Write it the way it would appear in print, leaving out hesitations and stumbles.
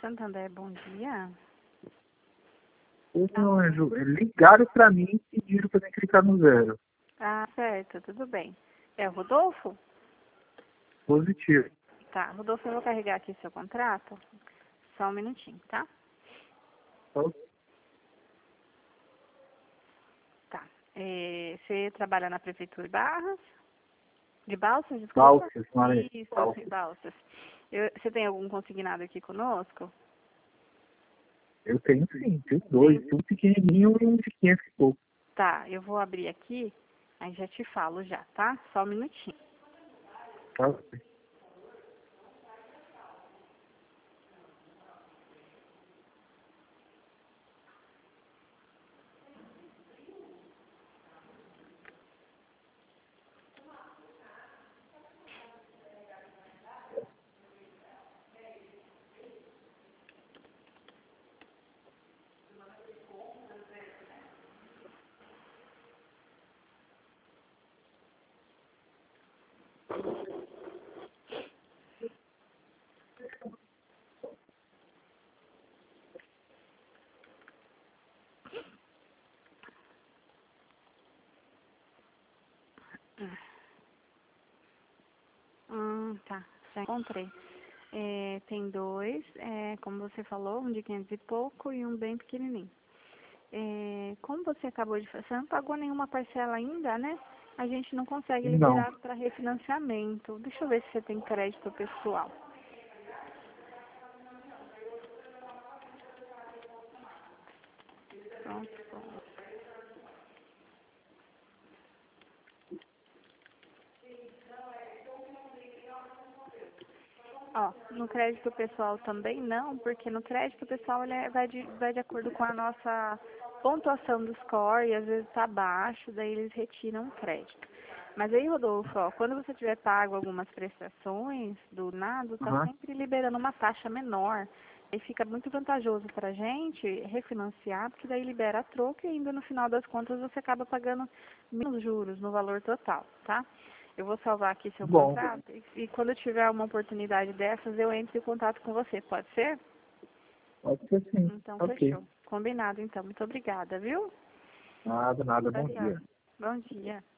Santander, bom dia. Ô, meu anjo, ligaram pra mim e pediram pra eu clicar no 0. Ah, certo, tudo bem. É o Rodolfo? Positivo. Tá, Rodolfo, eu vou carregar aqui seu contrato. Só um minutinho, tá? Tá. Você trabalha na Prefeitura de Barras? De Balsas, desculpa? Balsas, Maria. Isso, Balsas. Balsas. Você tem algum consignado aqui conosco? Eu tenho sim, tenho dois. Um pequenininho e um de 500 e pouco. Tá, eu vou abrir aqui, aí já te falo já, tá? Só um minutinho. Tá? Tá, já encontrei. Tem dois, como você falou, um de 500 e pouco e um bem pequenininho. Como você acabou de fazer, você não pagou nenhuma parcela ainda, né? A gente não consegue Não. liberar para refinanciamento. Deixa eu ver se você tem crédito pessoal. Pronto. Ó, no crédito pessoal também não, porque no crédito pessoal ele vai de acordo com a nossa pontuação do score e às vezes está baixo, daí eles retiram o crédito. Mas aí, Rodolfo, ó, quando você tiver pago algumas prestações do nado, tá Aham. sempre liberando uma taxa menor. Aí fica muito vantajoso para a gente refinanciar, porque daí libera a troca e ainda no final das contas você acaba pagando menos juros no valor total, tá? Eu vou salvar aqui seu Bom, contrato e quando eu tiver uma oportunidade dessas, eu entro em contato com você, pode ser? pode ser sim. Então, Ok. fechou. Combinado, então. Muito obrigada, viu? Nada, bom Tchau, tchau. dia. Bom dia.